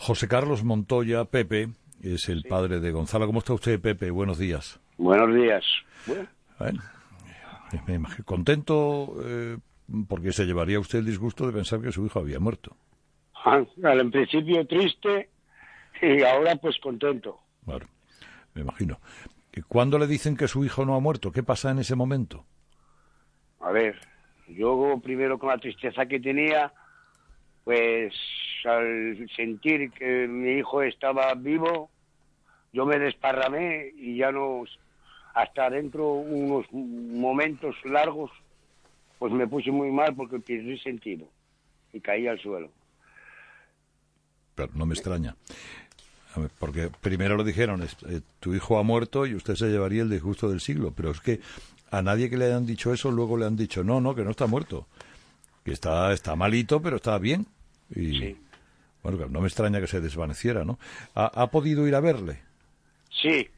José Carlos Montoya, Pepe, es el padre de Gonzalo. ¿Cómo está usted, Pepe? Buenos días. Buenos días. Bueno. Me imagino contento porque se llevaría usted el disgusto de pensar que su hijo había muerto. En principio triste y ahora pues contento. Claro, me imagino. ¿Cuándo le dicen que su hijo no ha muerto? ¿Qué pasa en ese momento? A ver, yo primero con la tristeza que tenía, pues al sentir que mi hijo estaba vivo, yo me desparramé y ya no, hasta dentro unos momentos largos, pues me puse muy mal porque perdí sentido y caí al suelo. Pero no me extraña. Porque primero lo dijeron, tu hijo ha muerto y usted se llevaría el disgusto del siglo, pero es que a nadie que le hayan dicho eso luego le han dicho, no, que no está muerto, que está malito, pero está bien. Y sí. Bueno, no me extraña que se desvaneciera, ¿no? ¿Ha podido ir a verle? Sí.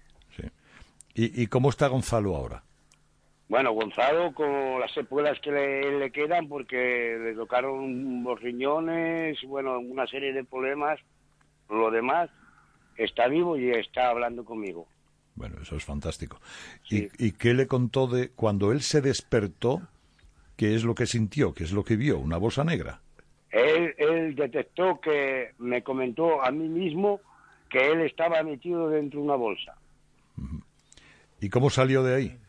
¿Y cómo está Gonzalo ahora? Bueno, Gonzalo con las secuelas que le quedan porque le tocaron los riñones, bueno, una serie de problemas, lo demás, está vivo y está hablando conmigo. Bueno, eso es fantástico. Sí. ¿Y qué le contó de cuando él se despertó? ¿Qué es lo que sintió? ¿Qué es lo que vio? ¿Una bolsa negra? Él detectó que me comentó a mí mismo que él estaba metido dentro de una bolsa. ¿Y cómo salió de ahí?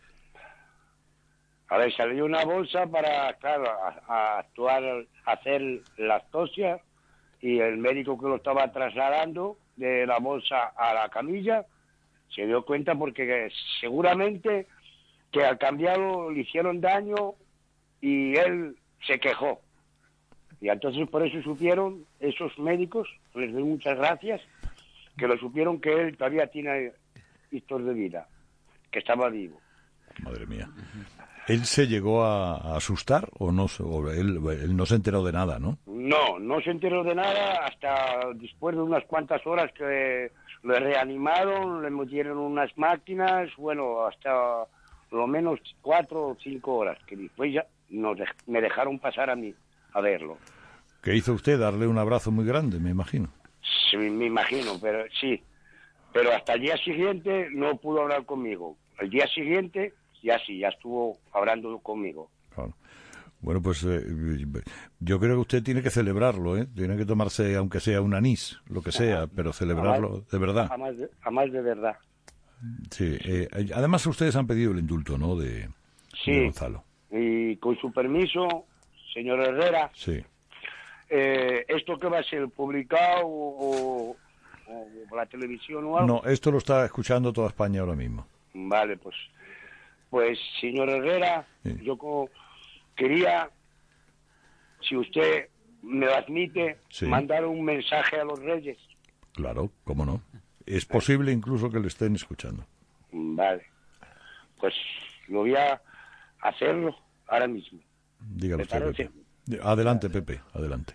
A ver, salió una bolsa para, claro, a actuar, a hacer la autopsia y el médico que lo estaba trasladando de la bolsa a la camilla se dio cuenta porque seguramente que al cambiarlo le hicieron daño y él se quejó. Y entonces por eso supieron esos médicos, les doy muchas gracias, que lo supieron que él todavía tiene histos de vida, que estaba vivo. Madre mía. ¿Él se llegó a asustar o no? Él no se enteró de nada, ¿no? No se enteró de nada hasta después de unas cuantas horas que le reanimaron, le metieron unas máquinas, bueno, hasta lo menos 4 o 5 horas, que después ya me dejaron pasar a mí a verlo. ¿Qué hizo usted? Darle un abrazo muy grande, me imagino. Sí, me imagino, pero sí. Pero hasta el día siguiente no pudo hablar conmigo. El día siguiente ya estuvo hablando conmigo. Claro. Bueno, pues yo creo que usted tiene que celebrarlo, ¿eh? Tiene que tomarse, aunque sea un anís, lo que sea, pero celebrarlo de verdad. Además de verdad. Sí. Además, ustedes han pedido el indulto, ¿no? De Gonzalo. Y con su permiso, señor Herrera. Sí. ¿Esto qué va a ser? ¿Publicado o la televisión o algo? No, esto lo está escuchando toda España ahora mismo. Vale, pues señor Herrera, sí. Yo quería, si usted me lo admite, sí, mandar un mensaje a los Reyes. Claro, cómo no. Es posible incluso que le estén escuchando. Vale, pues lo voy a hacerlo ahora mismo. Dígalo usted, Pepe. Adelante, Pepe, adelante.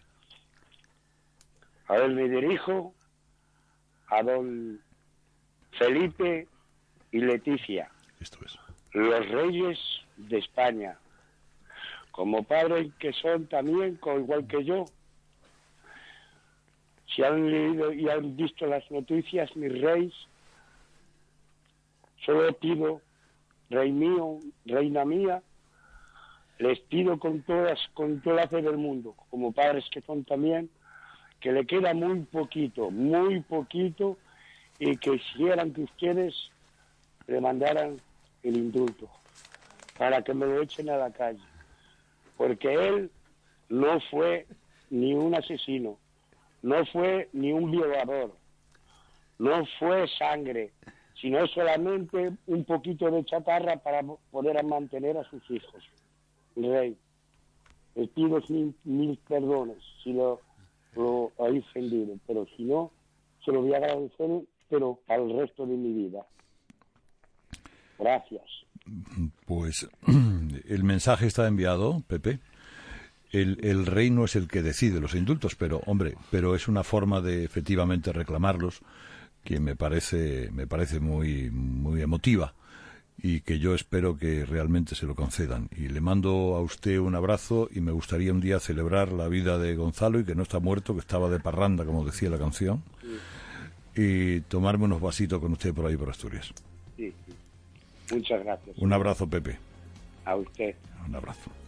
A ver, me dirijo a don Felipe y Leticia. Esto es. Los Reyes de España. Como padres que son también, igual que yo, si han leído y han visto las noticias, mis reyes, solo pido, rey mío, reina mía, les pido con toda la fe del mundo, como padres que son también, que le queda muy poquito, y que quisieran que ustedes le mandaran el indulto para que me lo echen a la calle, porque él no fue ni un asesino, no fue ni un violador, no fue sangre, sino solamente un poquito de chatarra para poder mantener a sus hijos. Rey, les pido mil perdones si lo he ofendido, pero si no, se lo voy a agradecer, pero para el resto de mi vida. Gracias. Pues el mensaje está enviado, Pepe. El rey no es el que decide los indultos, pero es una forma de efectivamente reclamarlos que me parece muy muy emotiva y que yo espero que realmente se lo concedan. Y le mando a usted un abrazo y me gustaría un día celebrar la vida de Gonzalo y que no está muerto, que estaba de parranda, como decía la canción, y tomarme unos vasitos con usted por ahí por Asturias. Sí. Muchas gracias. Un abrazo, Pepe. A usted. Un abrazo.